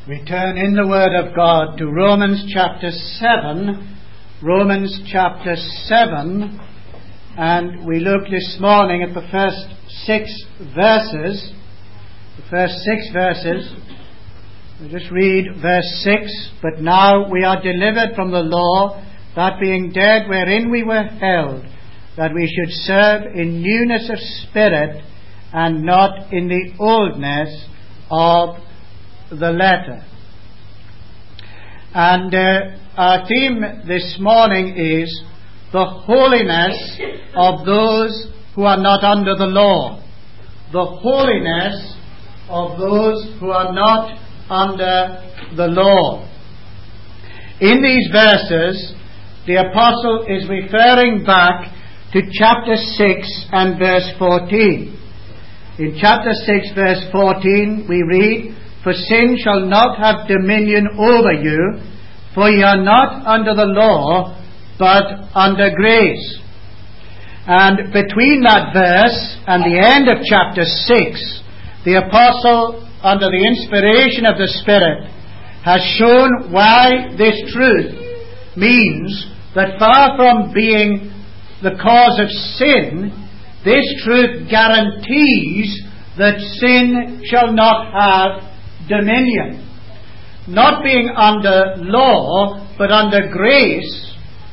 We turn in the Word of God to Romans chapter 7. Romans chapter 7. And we look this morning at the first 6 verses. The first 6 verses. We just read verse 6. But now we are delivered from the law, that being dead wherein we were held, that we should serve in newness of spirit, and not in the oldness of the letter. And our theme this morning is the holiness of those who are not under the law. The holiness of those who are not under the law. In these verses, the apostle is referring back to chapter 6 and verse 14. In chapter 6 verse 14 we read, "For sin shall not have dominion over you, for ye are not under the law, but under grace." And between that verse and the end of chapter 6, the apostle, under the inspiration of the Spirit, has shown why this truth means that far from being the cause of sin, this truth guarantees that sin shall not have dominion. Not being under law, but under grace,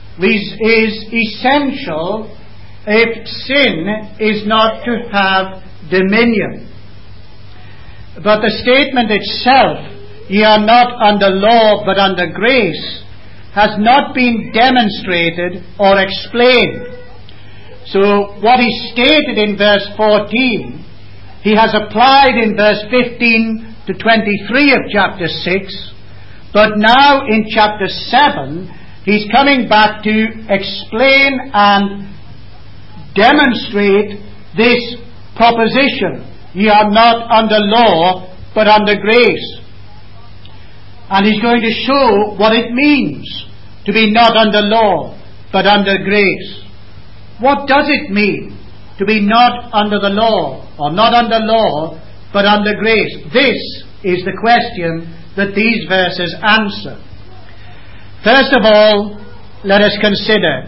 is essential if sin is not to have dominion. But the statement itself, "Ye are not under law, but under grace," has not been demonstrated or explained. So what he stated in verse 14, he has applied in verse 15 to 23 of chapter 6, but now in chapter 7, he's coming back to explain and demonstrate this proposition. Ye are not under law, but under grace. And he's going to show what it means to be not under law, but under grace. What does it mean to be not under the law, or not under law, but under grace? This is the question that these verses answer. First of all, let us consider,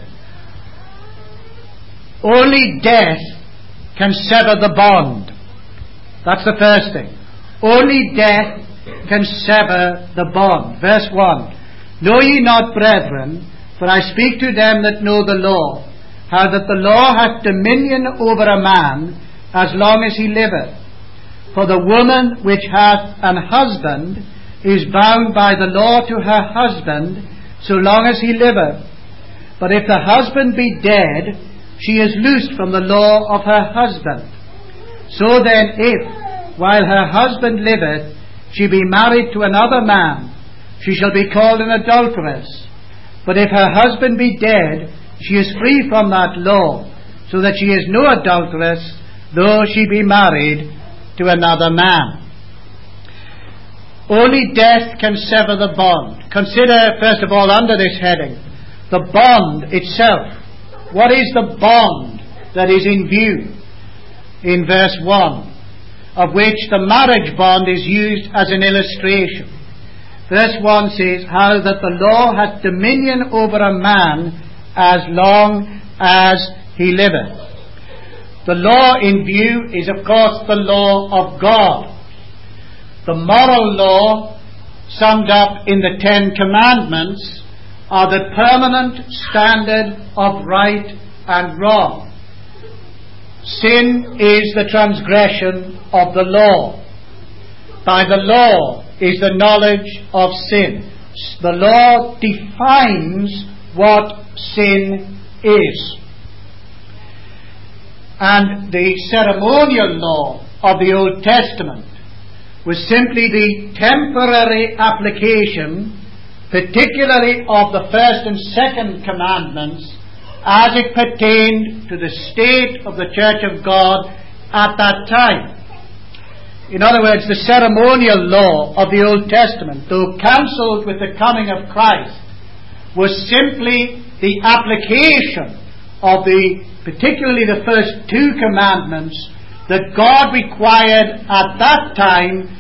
only death can sever the bond. That's the first thing. Only death can sever the bond. Verse 1. "Know ye not, brethren, for I speak to them that know the law, how that the law hath dominion over a man as long as he liveth. For the woman which hath an husband is bound by the law to her husband so long as he liveth. But if the husband be dead, she is loosed from the law of her husband. So then if, while her husband liveth, she be married to another man, she shall be called an adulteress. But if her husband be dead, she is free from that law, so that she is no adulteress, though she be married to another man." Only death can sever the bond. Consider, first of all, under this heading, the bond itself. What is the bond that is in view? In verse 1, of which the marriage bond is used as an illustration. Verse 1 says, "How that the law hath dominion over a man as long as he liveth." The law in view is, of course, the law of God. The moral law, summed up in the 10 Commandments, are the permanent standard of right and wrong. Sin is the transgression of the law. By the law is the knowledge of sin. The law defines what sin is. And the ceremonial law of the Old Testament was simply the temporary application, particularly of the first and second commandments, as it pertained to the state of the Church of God at that time. In other words, the ceremonial law of the Old Testament, though cancelled with the coming of Christ, was simply the application of particularly the first 2 commandments that God required at that time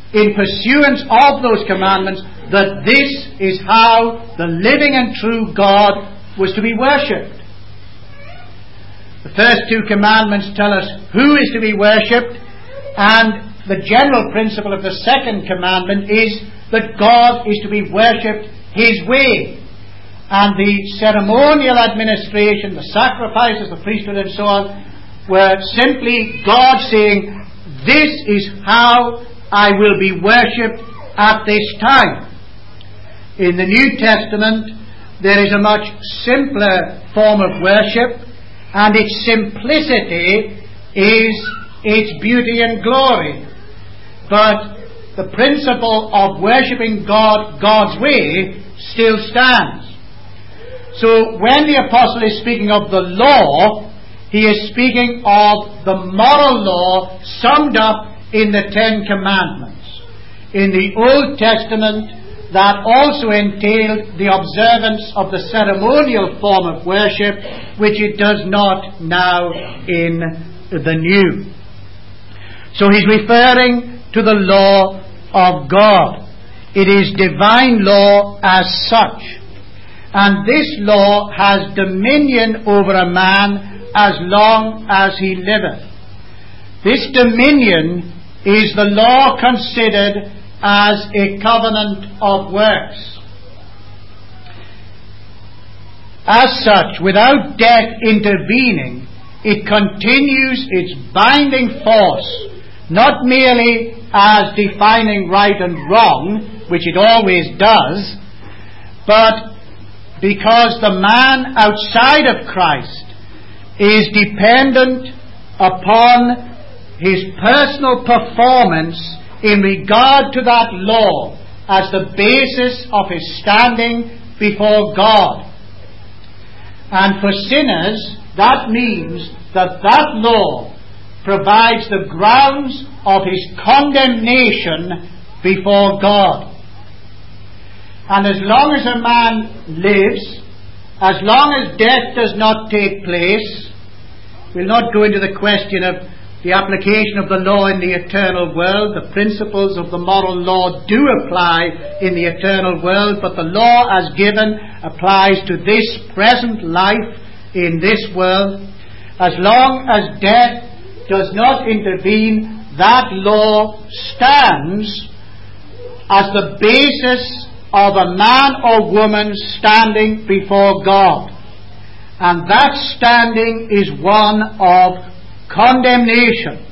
in pursuance of those commandments, that this is how the living and true God was to be worshipped. The first two commandments tell us who is to be worshipped, and the general principle of the second commandment is that God is to be worshipped His way. And the ceremonial administration, the sacrifices, the priesthood and so on, were simply God saying, this is how I will be worshipped at this time. In the New Testament, there is a much simpler form of worship, and its simplicity is its beauty and glory. But the principle of worshipping God God's way still stands. So when the apostle is speaking of the law, he is speaking of the moral law summed up in the Ten Commandments. In the Old Testament, that also entailed the observance of the ceremonial form of worship, which it does not now in the New. So he's referring to the law of God. It is divine law as such. And this law has dominion over a man as long as he liveth. This dominion is the law considered as a covenant of works. As such, without death intervening, it continues its binding force, not merely as defining right and wrong, which it always does, but because the man outside of Christ is dependent upon his personal performance in regard to that law as the basis of his standing before God. And for sinners, that means that law provides the grounds of his condemnation before God. And as long as a man lives, as long as death does not take place, we'll not go into the question of the application of the law in the eternal world. The principles of the moral law do apply in the eternal world, but the law as given applies to this present life in this world. As long as death does not intervene, that law stands as the basis of a man or woman standing before God. And that standing is one of condemnation.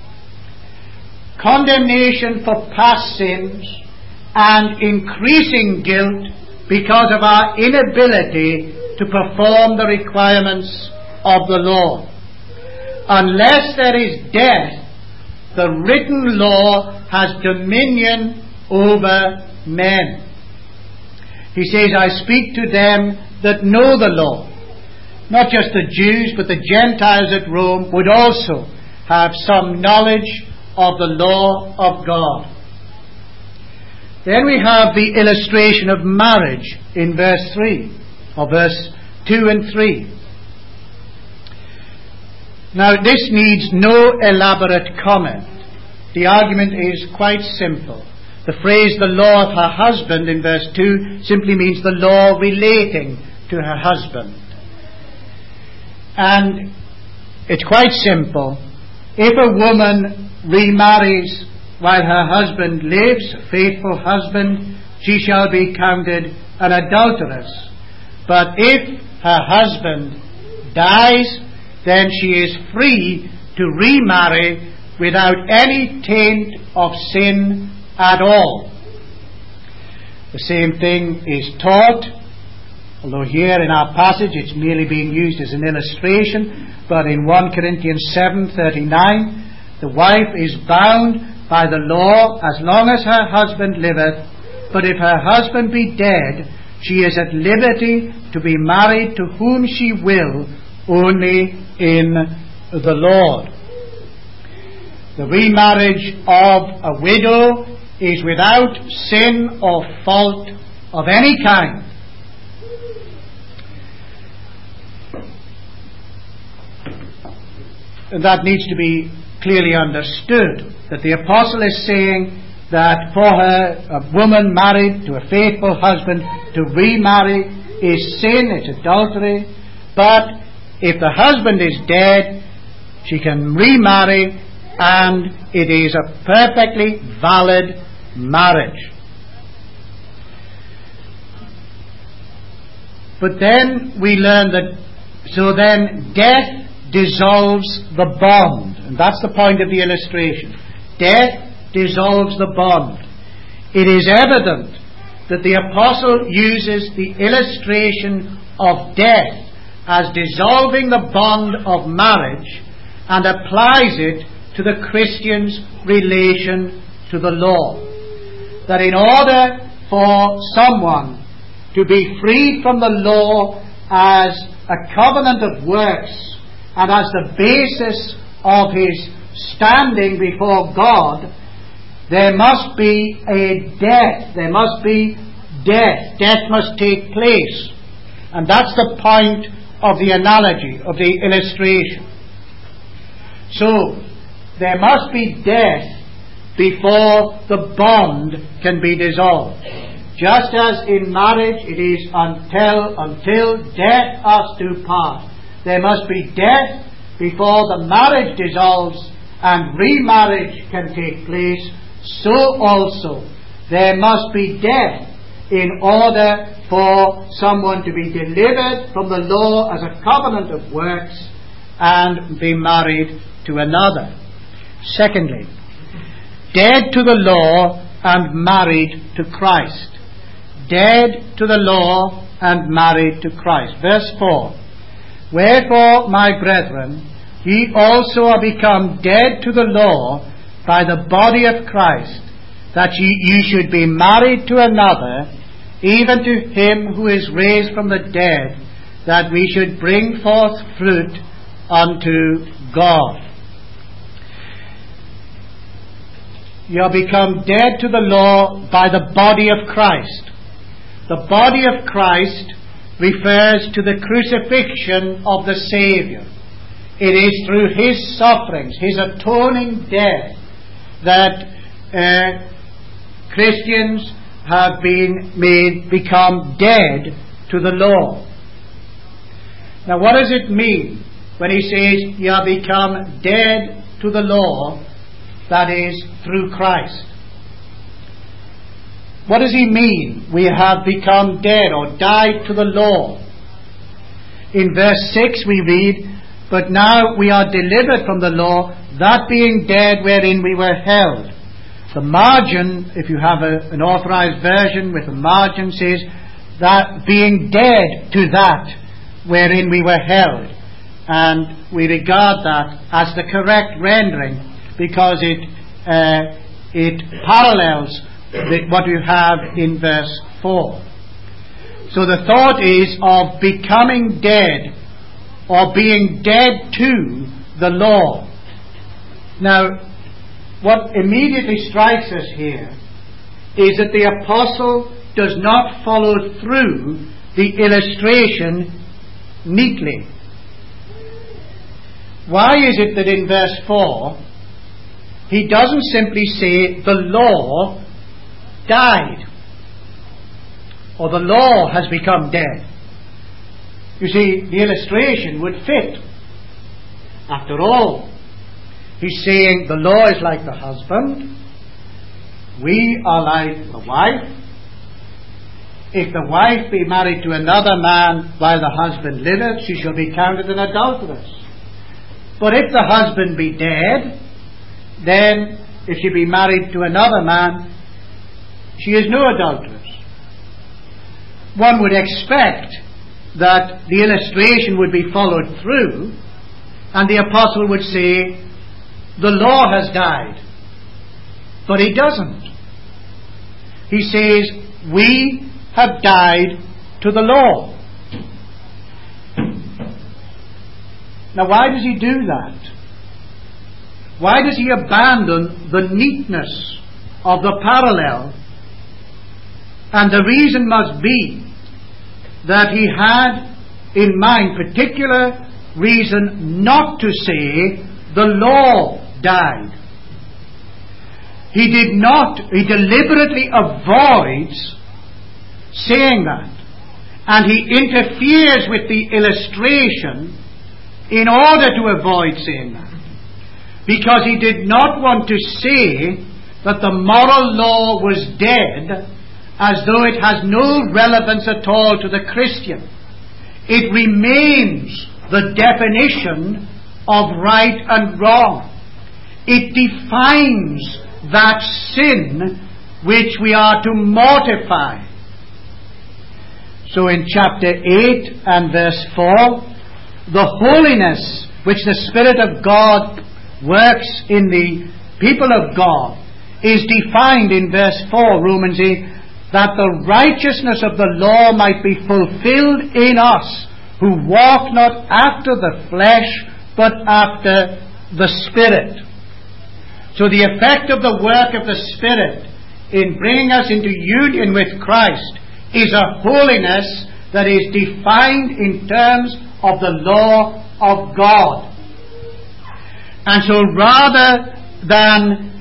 Condemnation for past sins and increasing guilt because of our inability to perform the requirements of the law. Unless there is death, the written law has dominion over men. He says, I speak to them that know the law. Not just the Jews, but the Gentiles at Rome would also have some knowledge of the law of God. Then we have the illustration of marriage in verse 3, or verse 2 and 3. Now this needs no elaborate comment. The argument is quite simple. The phrase, the law of her husband, in verse 2, simply means the law relating to her husband. And it's quite simple. If a woman remarries while her husband lives, a faithful husband, she shall be counted an adulteress. But if her husband dies, then she is free to remarry without any taint of sin at all. The same thing is taught, although here in our passage it's merely being used as an illustration, but in 1 Corinthians 7:39, the wife is bound by the law as long as her husband liveth, but if her husband be dead, she is at liberty to be married to whom she will, only in the Lord. The remarriage of a widow is without sin or fault of any kind. And that needs to be clearly understood, that the apostle is saying that for a woman married to a faithful husband to remarry is sin, it's adultery. But if the husband is dead, she can remarry, and it is a perfectly valid marriage. But then we learn that, so then death dissolves the bond. And that's the point of the illustration. Death dissolves the bond. It is evident that the apostle uses the illustration of death as dissolving the bond of marriage and applies it to the Christian's relation to the law. That in order for someone to be freed from the law as a covenant of works and as the basis of his standing before God, there must be a death. There must be death. Death must take place. And that's the point of the analogy, of the illustration. So, there must be death before the bond can be dissolved. Just as in marriage it is until death us do part. There must be death before the marriage dissolves and remarriage can take place. So also there must be death in order for someone to be delivered from the law as a covenant of works and be married to another. Secondly, dead to the law and married to Christ. Dead to the law and married to Christ. Verse 4. Wherefore, my brethren, ye also are become dead to the law by the body of Christ, that ye should be married to another, even to him who is raised from the dead, that we should bring forth fruit unto God. You are become dead to the law by the body of Christ. The body of Christ refers to the crucifixion of the Saviour. It is through his sufferings, his atoning death, that Christians have become dead to the law. Now, what does it mean when he says you have become dead to the law, that is, through Christ? What does he mean, we have become dead or died to the law? In verse 6 we read, but now we are delivered from the law, that being dead wherein we were held. The margin, if you have an authorized version with a margin, says that being dead to that wherein we were held. And we regard that as the correct rendering because it parallels what you have in verse 4. So the thought is of becoming dead or being dead to the law. Now, what immediately strikes us here is that the apostle does not follow through the illustration neatly. Why is it that in verse 4 he doesn't simply say the law died or the law has become dead? You see, the illustration would fit. After all, he's saying the law is like the husband, we are like the wife. If the wife be married to another man while the husband liveth, she shall be counted an adulteress. But if the husband be dead, then if she be married to another man, she is no adulteress. One would expect that the illustration would be followed through, and the apostle would say, the law has died. But he doesn't. He says, we have died to the law. Now, why does he do that? Why does he abandon the neatness of the parallel? And the reason must be that he had in mind particular reason not to say the law died. he deliberately avoids saying that. And he interferes with the illustration in order to avoid saying that. Because he did not want to say that the moral law was dead, as though it has no relevance at all to the Christian. It remains the definition of right and wrong. It defines that sin which we are to mortify. So in chapter 8 and verse 4, the holiness which the Spirit of God works in the people of God is defined in verse 4, Romans 8, that the righteousness of the law might be fulfilled in us, who walk not after the flesh, but after the Spirit. So the effect of the work of the Spirit in bringing us into union with Christ is a holiness that is defined in terms of the law of God. And so rather than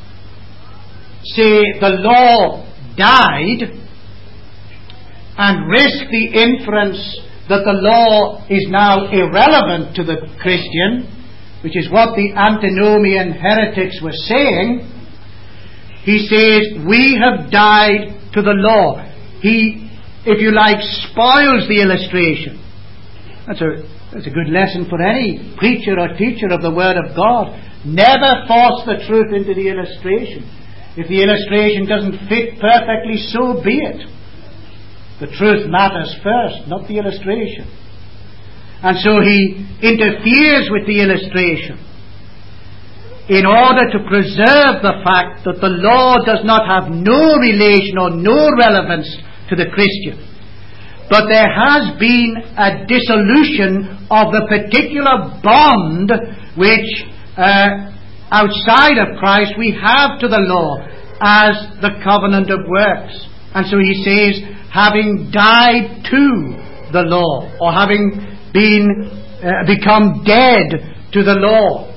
say the law died and risk the inference that the law is now irrelevant to the Christian, which is what the antinomian heretics were saying, he says, we have died to the law. He, if you like, spoils the illustration. That's a good lesson for any preacher or teacher of the Word of God. Never force the truth into the illustration. If the illustration doesn't fit perfectly, so be it. The truth matters first, not the illustration. And so he interferes with the illustration in order to preserve the fact that the law does not have no relation or no relevance to the Christian. But there has been a dissolution of the particular bond which outside of Christ we have to the law as the covenant of works. And so he says, having died to the law, or having become dead to the law.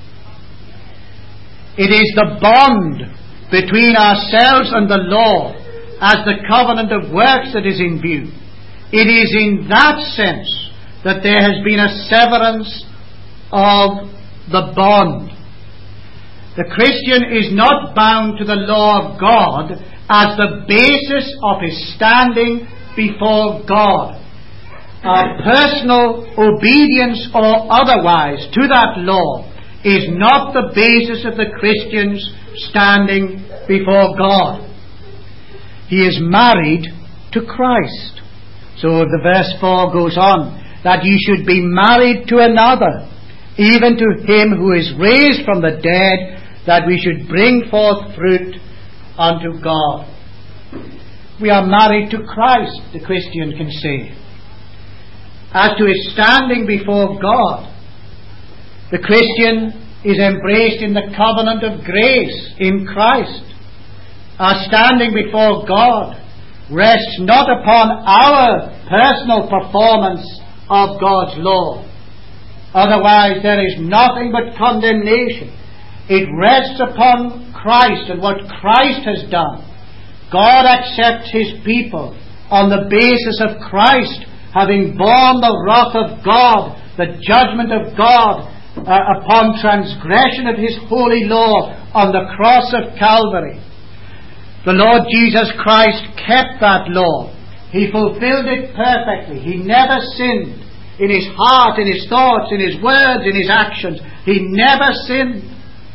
It is the bond between ourselves and the law as the covenant of works that is in view. It is in that sense that there has been a severance of the bond. The Christian is not bound to the law of God as the basis of his standing before God. Our personal obedience or otherwise to that law is not the basis of the Christian's standing before God. He is married to Christ. So the verse 4 goes on, that ye should be married to another, even to him who is raised from the dead, that we should bring forth fruit unto God. We are married to Christ, the Christian can say. As to his standing before God, the Christian is embraced in the covenant of grace in Christ. Our standing before God rests not upon our personal performance of God's law. Otherwise there is nothing but condemnation. It rests upon Christ and what Christ has done. God accepts his people on the basis of Christ having borne the wrath of God, the judgment of God upon transgression of his holy law on the cross of Calvary. The Lord Jesus Christ kept that law. He fulfilled it perfectly. He never sinned in his heart, in his thoughts, in his words, in his actions. He never sinned.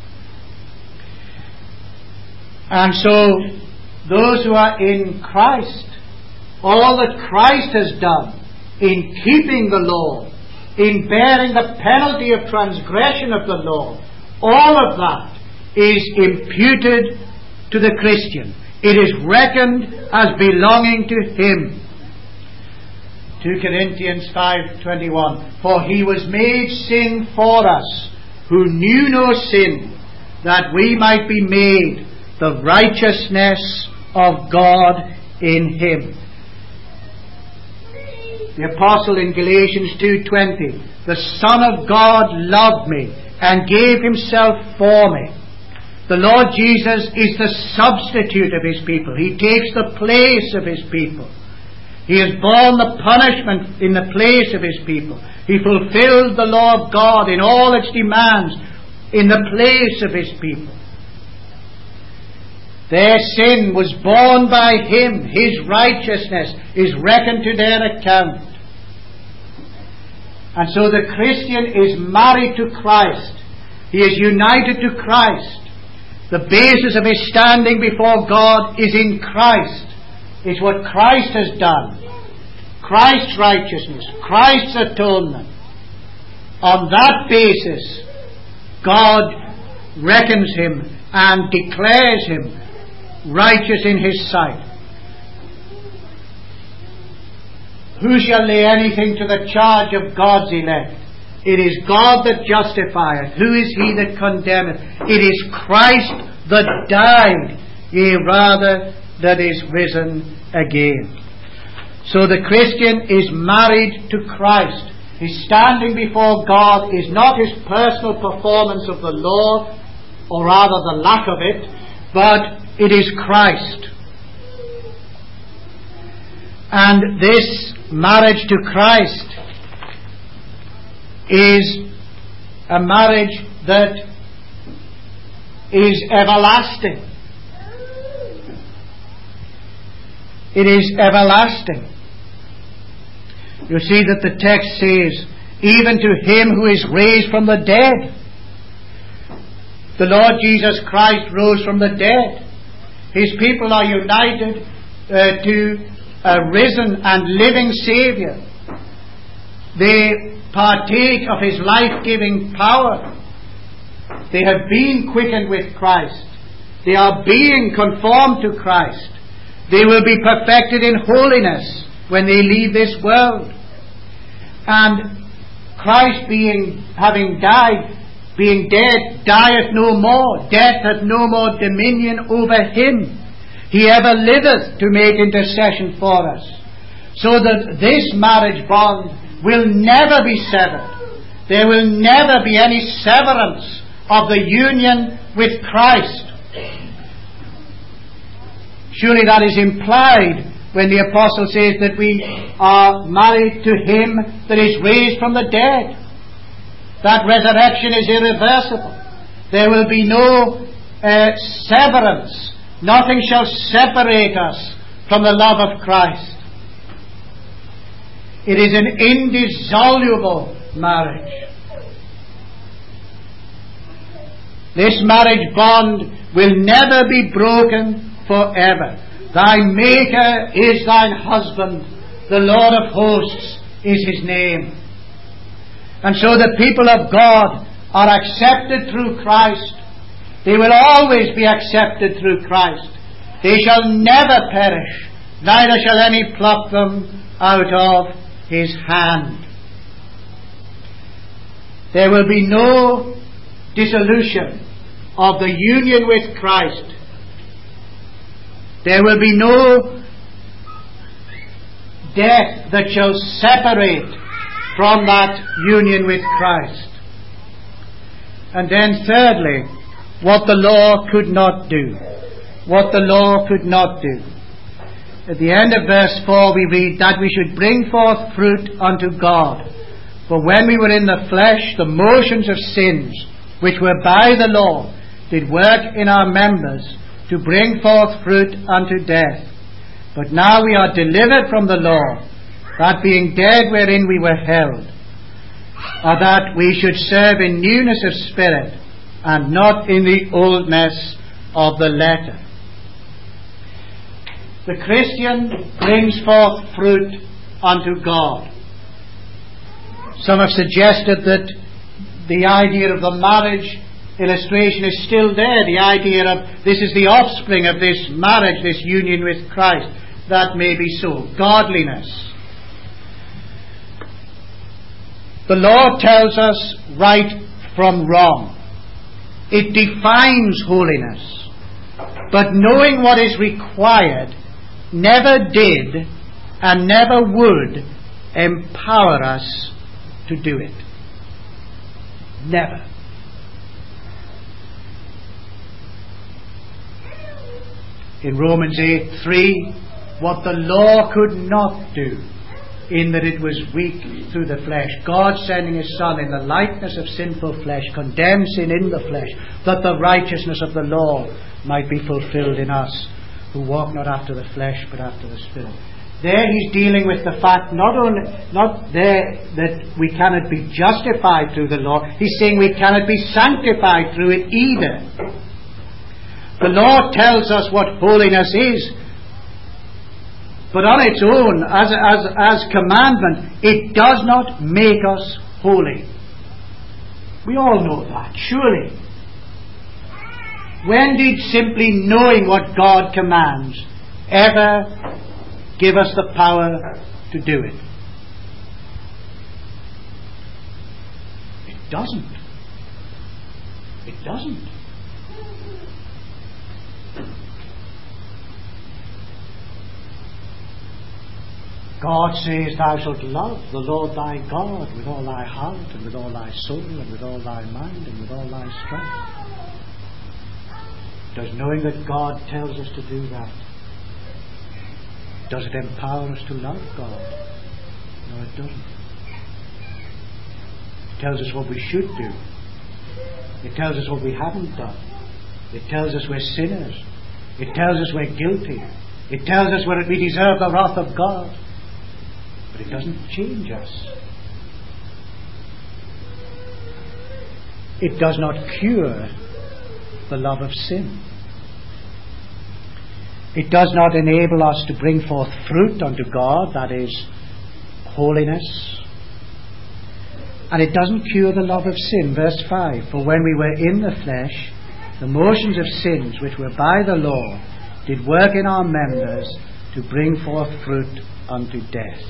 And so, those who are in Christ, all that Christ has done in keeping the law, in bearing the penalty of transgression of the law, all of that is imputed to the Christian. It is reckoned as belonging to him. 2 Corinthians 5:21. For he was made sin for us, who knew no sin, that we might be made the righteousness of God in him. The apostle in Galatians 2:20, the Son of God loved me and gave himself for me. The Lord Jesus is the substitute of His people. He takes the place of His people. He has borne the punishment in the place of His people. He fulfilled the law of God in all its demands in the place of His people. Their sin was borne by Him. His righteousness is reckoned to their account. And so the Christian is married to Christ. He is united to Christ. The basis of his standing before God is in Christ. It's what Christ has done. Christ's righteousness, Christ's atonement. On that basis, God reckons him and declares him righteous in His sight. Who shall lay anything to the charge of God's elect? It is God that justifieth. Who is he that condemneth? It is Christ that died, yea, rather, that is risen again. So the Christian is married to Christ. His standing before God is not his personal performance of the law, or rather the lack of it, but it is Christ. And this marriage to Christ is a marriage that is everlasting. It is everlasting. You see that the text says, even to Him who is raised from the dead. The Lord Jesus Christ rose from the dead. His people are united to a risen and living Saviour. They partake of His life-giving power. They have been quickened with Christ. They are being conformed to Christ. They will be perfected in holiness when they leave this world. And Christ having died, being dead, dieth no more. Death hath no more dominion over Him. He ever liveth to make intercession for us. So that this marriage bond will never be severed. There will never be any severance of the union with Christ. Surely that is implied when the Apostle says that we are married to Him that is raised from the dead. That resurrection is irreversible. There will be no severance. Nothing shall separate us from the love of Christ. It is an indissoluble marriage. This marriage bond will never be broken forever. Thy Maker is thine husband. The Lord of hosts is His name. And so the people of God are accepted through Christ. They will always be accepted through Christ. They shall never perish, neither shall any pluck them out of His hand. There will be no dissolution of the union with Christ. There will be no death that shall separate from that union with Christ. And then thirdly, what the law could not do. What the law could not do. At the end of verse 4 we read that we should bring forth fruit unto God. For when we were in the flesh, the motions of sins, which were by the law, did work in our members to bring forth fruit unto death. But now we are delivered from the law, that being dead wherein we were held, or that we should serve in newness of spirit, and not in the oldness of the letter. The Christian brings forth fruit unto God. Some have suggested that the idea of the marriage illustration is still there. The idea of this is the offspring of this marriage, this union with Christ. That may be so. Godliness. The law tells us right from wrong. It defines holiness. But knowing what is required never did and never would empower us to do it. Never. in Romans 8:3, what the law could not do, in that it was weak through the flesh. God sending His Son in the likeness of sinful flesh, condemned sin in the flesh, that the righteousness of the law might be fulfilled in us, who walk not after the flesh, but after the Spirit. There He's dealing with the fact not there that we cannot be justified through the law. He's saying we cannot be sanctified through it either. The law tells us what holiness is, but on its own, as commandment, it does not make us holy. We all know that, surely. When did simply knowing what God commands ever give us the power to do it? It doesn't. It doesn't. God says, thou shalt love the Lord thy God with all thy heart, and with all thy soul, and with all thy mind, and with all thy strength. Does knowing that God tells us to do that, does it empower us to love God? No, it doesn't. It tells us what we should do. It tells us what we haven't done. It tells us we're sinners. It tells us we're guilty. It tells us we deserve the wrath of God. But it doesn't change us. It does not cure the love of sin. It does not enable us to bring forth fruit unto God, that is, holiness. And it doesn't cure the love of sin. Verse 5, for when we were in the flesh, the motions of sins which were by the law did work in our members to bring forth fruit unto death.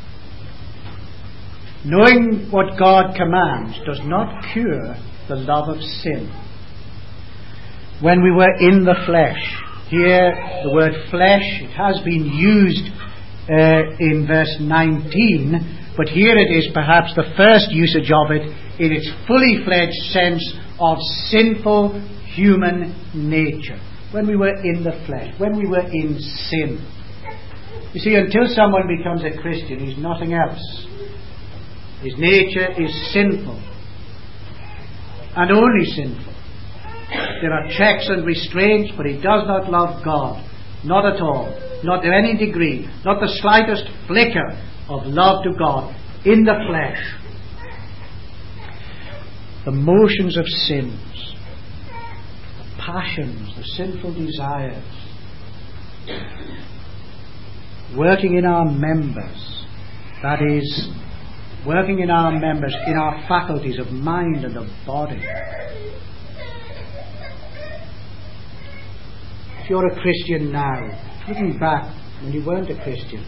Knowing what God commands does not cure the love of sin. When we were in the flesh, here the word flesh, it has been used in verse 19, but here it is perhaps the first usage of it in its fully fledged sense of sinful human nature. When we were in the flesh, when we were in sin. You see, until someone becomes a Christian, he's nothing else. His nature is sinful, and only sinful. There are checks and restraints, but he does not love God. Not at all. Not to any degree. Not the slightest flicker of love to God in the flesh. The motions of sins, the passions, the sinful desires, working in our members, that is, working in our members, in our faculties of mind and of body. If you're a Christian now, looking back when you weren't a Christian,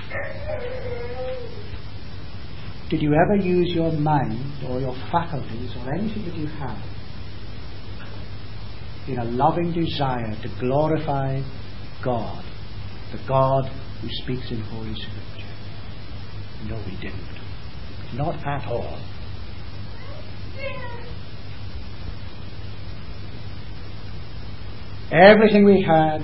did you ever use your mind or your faculties or anything that you have in a loving desire to glorify God, the God who speaks in Holy Scripture? No, we didn't. Not at all. Everything we had,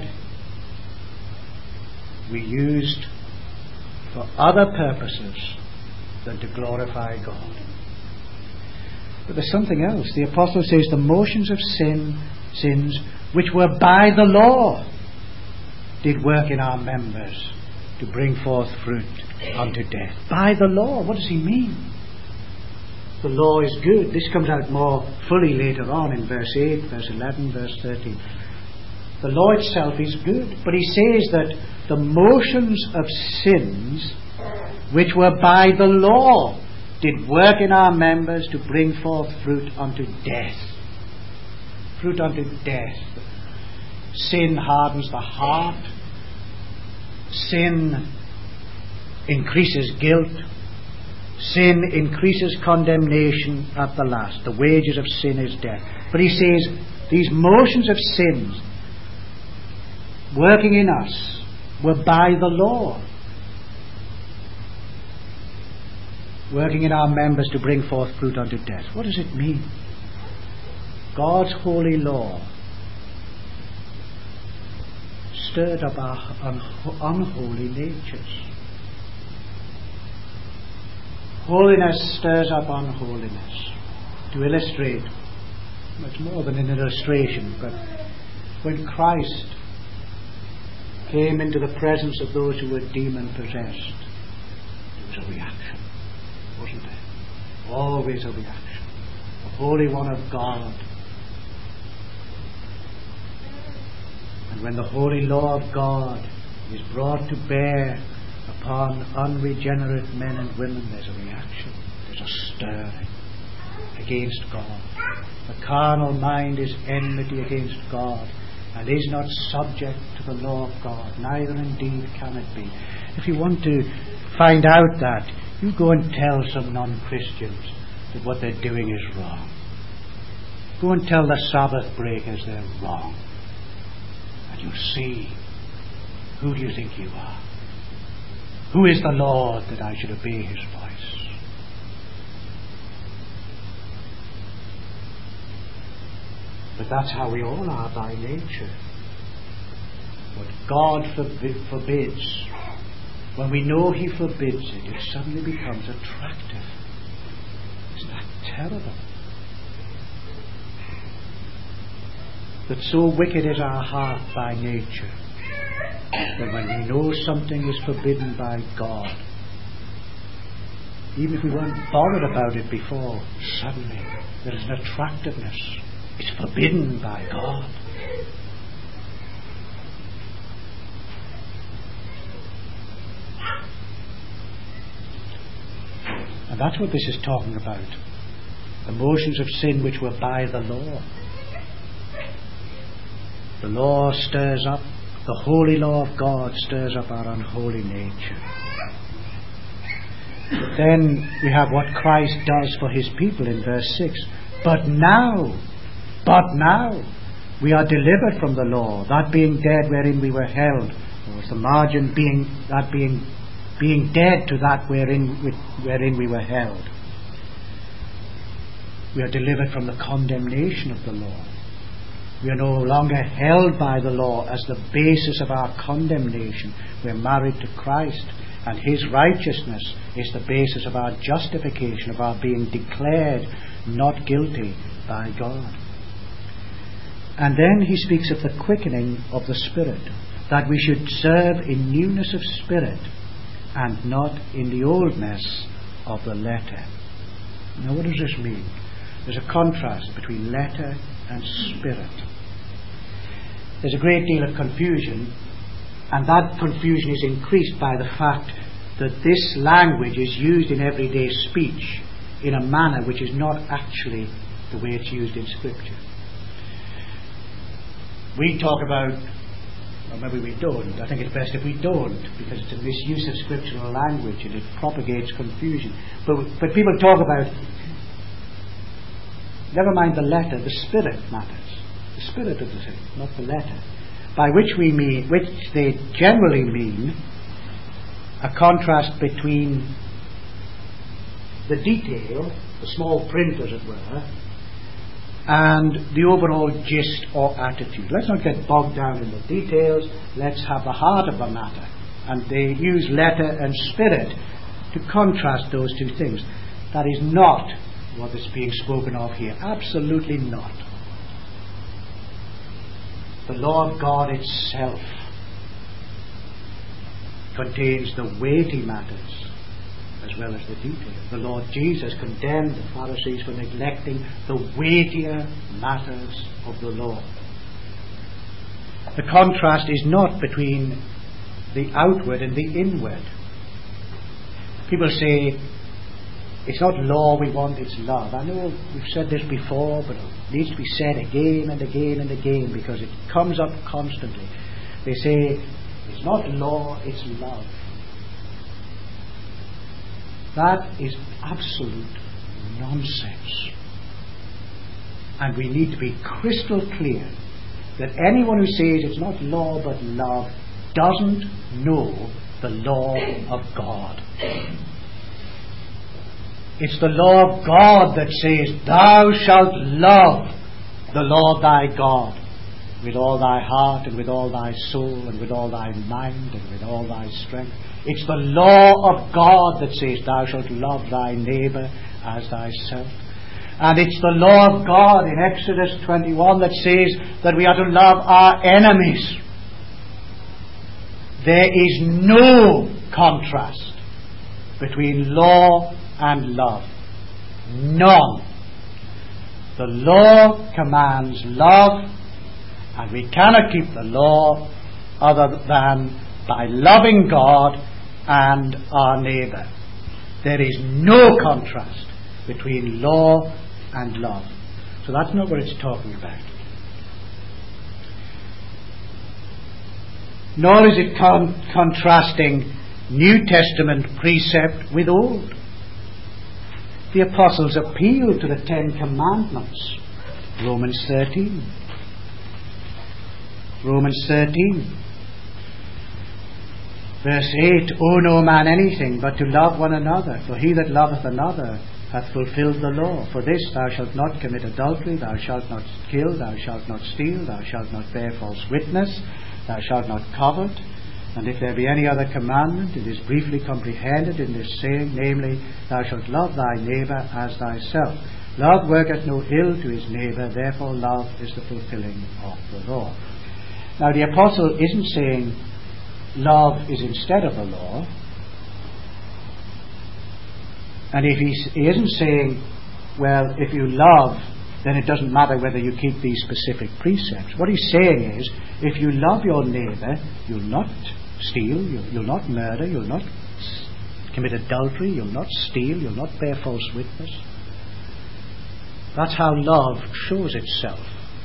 we used for other purposes than to glorify God. But there's something else. The apostle says the motions of sins which were by the law did work in our members to bring forth fruit unto death. By the law. What does he mean? The law is good. This comes out more fully later on in verse 8, verse 11, verse 13. The law itself is good. But he says that the motions of sins which were by the law did work in our members to bring forth fruit unto death. Fruit unto death. Sin hardens the heart. Sin increases guilt. Sin increases condemnation at the last. The wages of sin is death. But he says these motions of sins working in us were by the law, working in our members to bring forth fruit unto death. What does it mean? God's holy law stirred up our unholy natures. Holiness stirs up unholiness. To illustrate, much more than an illustration, but when Christ came into the presence of those who were demon-possessed, there was a reaction, wasn't there? Always a reaction. The Holy One of God. And when the holy law of God is brought to bear upon unregenerate men and women, there's a reaction, there's a stirring against God. The carnal mind is enmity against God, and is not subject to the law of God, neither indeed can it be. If you want to find out that, you go and tell some non-Christians that what they're doing is wrong. Go and tell the Sabbath breakers they're wrong, and you'll see, who do you think you are? Who is the Lord that I should obey his voice? But that's how we all are by nature. What God forbids, when we know he forbids it, it suddenly becomes attractive. Isn't that terrible? That so wicked is our heart by nature, that when we know something is forbidden by God, even if we weren't bothered about it before, suddenly there is an attractiveness. It's forbidden by God. And that's what this is talking about. The motions of sin which were by the law. The law stirs up, the holy law of God stirs up our unholy nature. But then we have what Christ does for his people in verse 6. But now we are delivered from the law, that being dead wherein we were held, or the margin being dead to that wherein we were held. We are delivered from the condemnation of the law. We are no longer held by the law as the basis of our condemnation. We are married to Christ, and his righteousness is the basis of our justification, of our being declared not guilty by God. And then he speaks of the quickening of the Spirit, that we should serve in newness of spirit and not in the oldness of the letter. Now what does this mean? There's a contrast between letter and spirit. There's a great deal of confusion, and that confusion is increased by the fact that this language is used in everyday speech in a manner which is not actually the way it's used in Scripture. We talk about, or maybe we don't, I think it's best if we don't, because it's a misuse of scriptural language and it propagates confusion. But people talk about, never mind the letter, the spirit matters. The spirit of the thing, not the letter. By which they generally mean a contrast between the detail, the small print as it were, and the overall gist or attitude. Let's not get bogged down in the details. Let's have the heart of the matter. And they use letter and spirit to contrast those two things. That is not what is being spoken of here. Absolutely not. The law of God itself contains the weighty matters as well as the detail. The Lord Jesus condemned the Pharisees for neglecting the weightier matters of the law. The contrast is not between the outward and the inward. People say, it's not law we want, it's love. I know we've said this before, but it needs to be said again and again and again because it comes up constantly. They say, it's not law, it's love. That is absolute nonsense. And we need to be crystal clear that anyone who says it's not law but love doesn't know the law of God. It's the law of God that says, thou shalt love the Lord thy God with all thy heart and with all thy soul and with all thy mind and with all thy strength. It's the law of God that says thou shalt love thy neighbour as thyself. And it's the law of God in Exodus 21 that says that we are to love our enemies. There is no contrast between law and love. None. The law commands love, and we cannot keep the law other than by loving God and our neighbour. There is no contrast between law and love. So that's not what it's talking about. Nor is it contrasting New Testament precept with Old. The apostles appeal to the Ten Commandments. Romans 13. Romans 13. Verse 8, owe no man anything but to love one another, for he that loveth another hath fulfilled the law. For this, thou shalt not commit adultery, thou shalt not kill, thou shalt not steal, thou shalt not bear false witness, thou shalt not covet. And if there be any other commandment, it is briefly comprehended in this saying, namely, thou shalt love thy neighbour as thyself. Love worketh no ill to his neighbour, therefore love is the fulfilling of the law. Now the apostle isn't saying love is instead of the law. And if he isn't saying, well, if you love, then it doesn't matter whether you keep these specific precepts. What he's saying is, if you love your neighbour, you'll not steal, you'll not murder, you'll not commit adultery, you'll not steal, you'll not bear false witness. That's how love shows itself.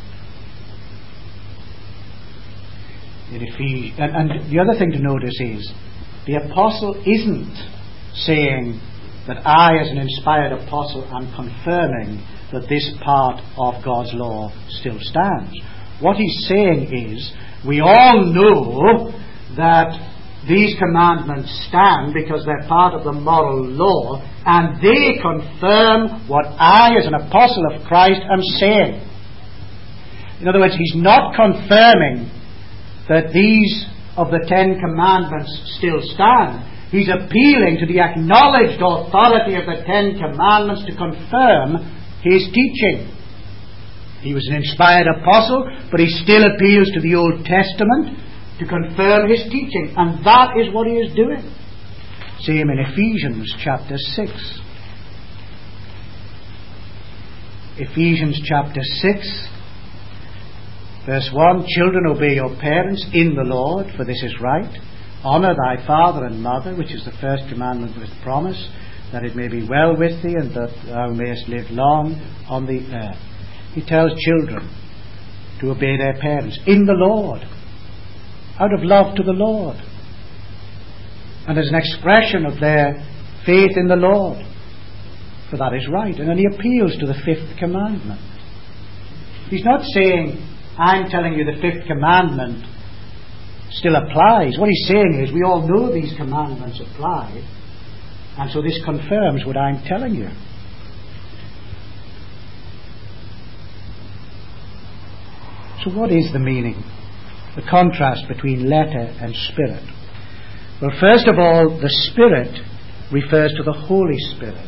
And the other thing to notice is, the apostle isn't saying that I, as an inspired apostle, am confirming that this part of God's law still stands. What he's saying is, we all know that these commandments stand because they're part of the moral law, and they confirm what I, as an apostle of Christ, am saying. In other words, he's not confirming that these of the Ten Commandments still stand. He's appealing to the acknowledged authority of the Ten Commandments to confirm his teaching. He was an inspired apostle, but he still appeals to the Old Testament to confirm his teaching. And that is what he is doing. Same in Ephesians chapter 6. Ephesians chapter 6, verse 1, children, obey your parents in the Lord, for this is right. Honour thy father and mother, which is the first commandment with promise, that it may be well with thee, and that thou mayest live long on the earth. He tells children to obey their parents in the Lord, out of love to the Lord, and as an expression of their faith in the Lord, for that is right. And then he appeals to the fifth commandment. He's not saying, I'm telling you the fifth commandment still applies. What he's saying is, we all know these commandments apply, and so this confirms what I'm telling you. So what is the meaning, the contrast between letter and spirit? Well, first of all, the Spirit refers to the Holy Spirit.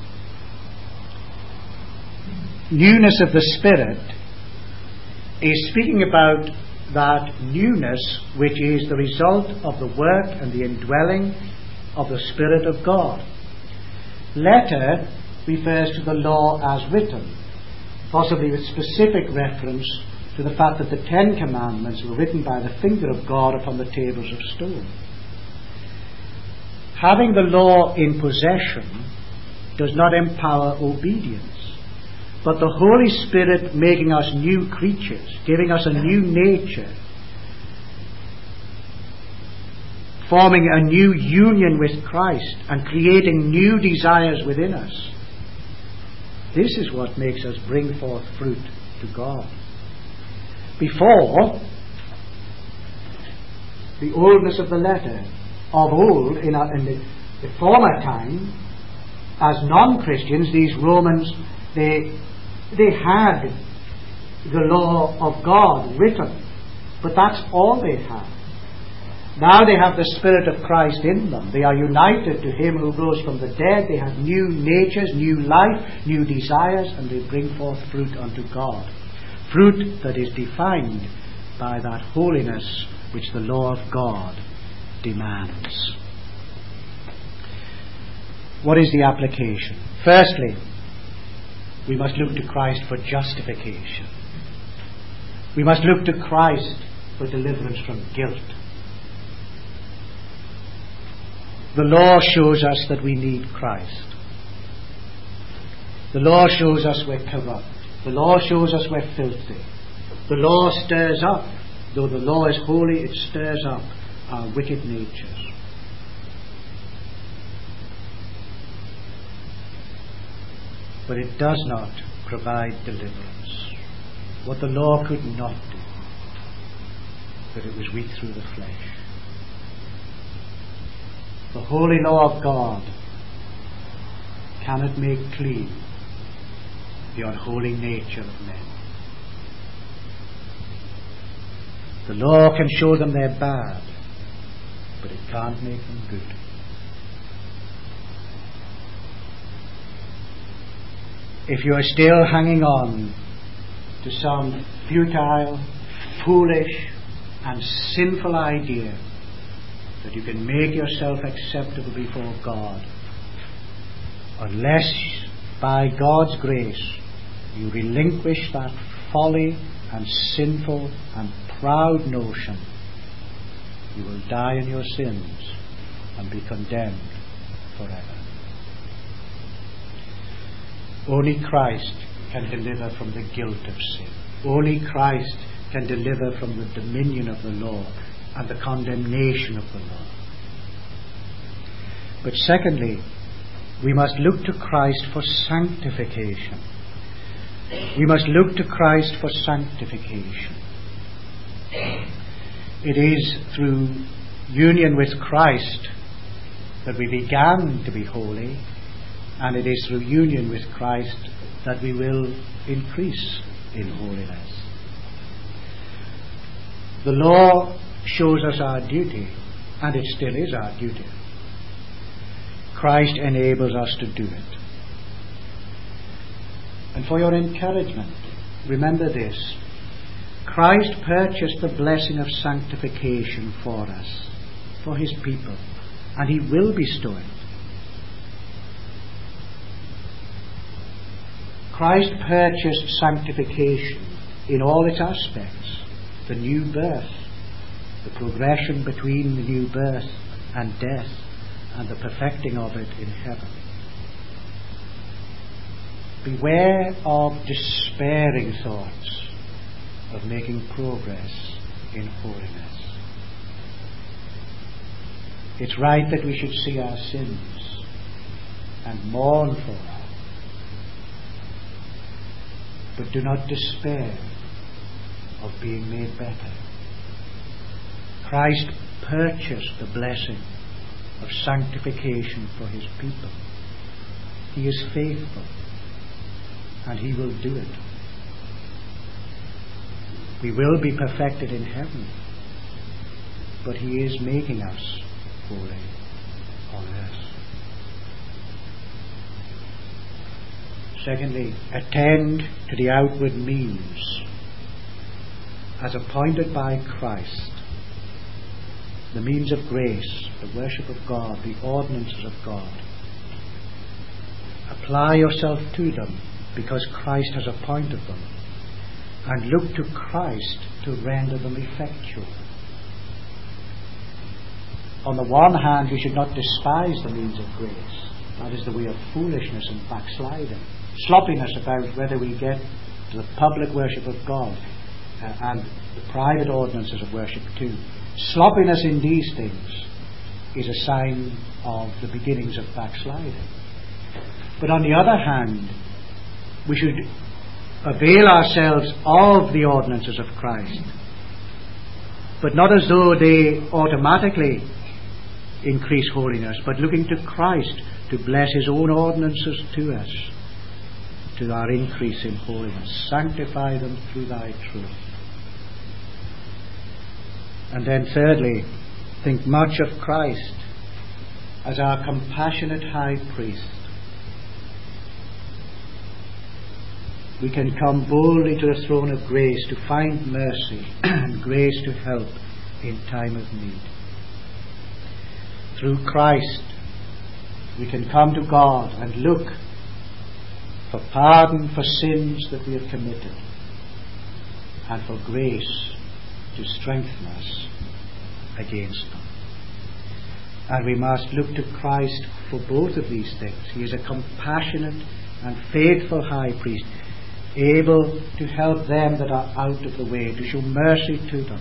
Newness of the Spirit is speaking about that newness which is the result of the work and the indwelling of the Spirit of God. Letter refers to the law as written, possibly with specific reference to the fact that the Ten Commandments were written by the finger of God upon the tables of stone. Having the law in possession does not empower obedience, but the Holy Spirit making us new creatures, giving us a new nature, forming a new union with Christ and creating new desires within us. This is what makes us bring forth fruit to God. Before, the oldness of the letter, of old, in the former time, as non-Christians, these Romans, they had the law of God written, but that's all they have. Now they have the Spirit of Christ in them. They are united to Him who rose from the dead. They have new natures, new life, new desires, and they bring forth fruit unto God. Fruit that is defined by that holiness which the law of God demands. What is the application? Firstly, we must look to Christ for justification. We must look to Christ for deliverance from guilt. The law shows us that we need Christ. The law shows us we're corrupt. The law shows us we're filthy. The law stirs up, though the law is holy, it stirs up our wicked natures. But it does not provide deliverance. What the law could not do, that it was weak through the flesh. The holy law of God cannot make clean the unholy nature of men. The law can show them they're bad, but it can't make them good. If you are still hanging on to some futile, foolish, and sinful idea that you can make yourself acceptable before God, unless by God's grace you relinquish that folly and sinful and proud notion, you will die in your sins and be condemned forever. Only Christ can deliver from the guilt of sin. Only Christ can deliver from the dominion of the law and the condemnation of the law. But secondly, we must look to Christ for sanctification. We must look to Christ for sanctification. It is through union with Christ that we began to be holy, and it is through union with Christ that we will increase in holiness. The law shows us our duty, and it still is our duty. Christ enables us to do it. And for your encouragement, remember this: Christ purchased the blessing of sanctification for us, for His people, and He will bestow it. Christ purchased sanctification in all its aspects: the new birth, the progression between the new birth and death, and the perfecting of it in heaven. Beware of despairing thoughts of making progress in holiness. It's right that we should see our sins and mourn for them, but do not despair of being made better. Christ purchased the blessing of sanctification for His people. He is faithful, and He will do it. We will be perfected in heaven, but He is making us holy on earth. Secondly, attend to the outward means as appointed by Christ, the means of grace, the worship of God, the ordinances of God. Apply yourself to them because Christ has appointed them, and look to Christ to render them effectual. On the one hand, we should not despise the means of grace. That is the way of foolishness and backsliding, sloppiness about whether we get to the public worship of God and the private ordinances of worship too. Sloppiness in these things is a sign of the beginnings of backsliding. But on the other hand, we should avail ourselves of the ordinances of Christ, but not as though they automatically increase holiness, but looking to Christ to bless His own ordinances to us, to our increase in holiness. Sanctify them through thy truth. And then thirdly, think much of Christ as our compassionate high priest. We can come boldly to the throne of grace to find mercy and grace to help in time of need. Through Christ, we can come to God and look for pardon for sins that we have committed and for grace to strengthen us against them. And we must look to Christ for both of these things. He is a compassionate and faithful high priest, able to help them that are out of the way, to show mercy to them.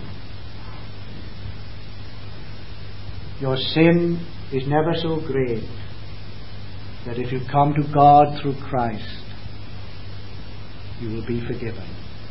Your sin is never so great that if you come to God through Christ, you will be forgiven.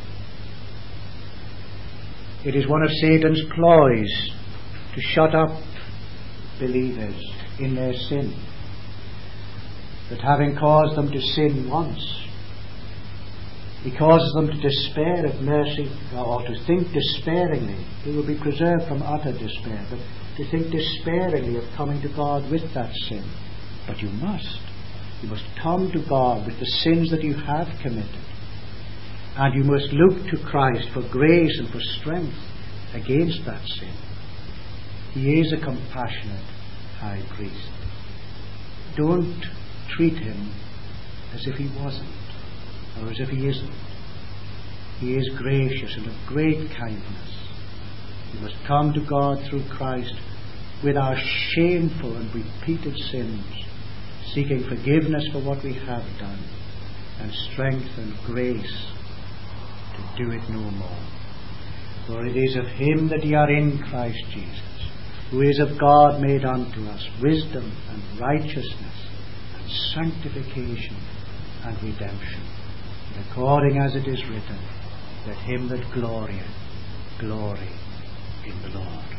It is one of Satan's ploys to shut up believers in their sin, that having caused them to sin once, he causes them to despair of mercy, or to think despairingly. They will be preserved from utter despair, but to think despairingly of coming to God with that sin. But you must. You must come to God with the sins that you have committed. And you must look to Christ for grace and for strength against that sin. He is a compassionate high priest. Don't treat him as if he wasn't, or as if he isn't. He is gracious and of great kindness. We must come to God through Christ with our shameful and repeated sins, seeking forgiveness for what we have done, and strength and grace to do it no more. For it is of him that ye are in Christ Jesus, who is of God made unto us wisdom and righteousness and sanctification and redemption, according as it is written, let him that glorieth glory in the Lord.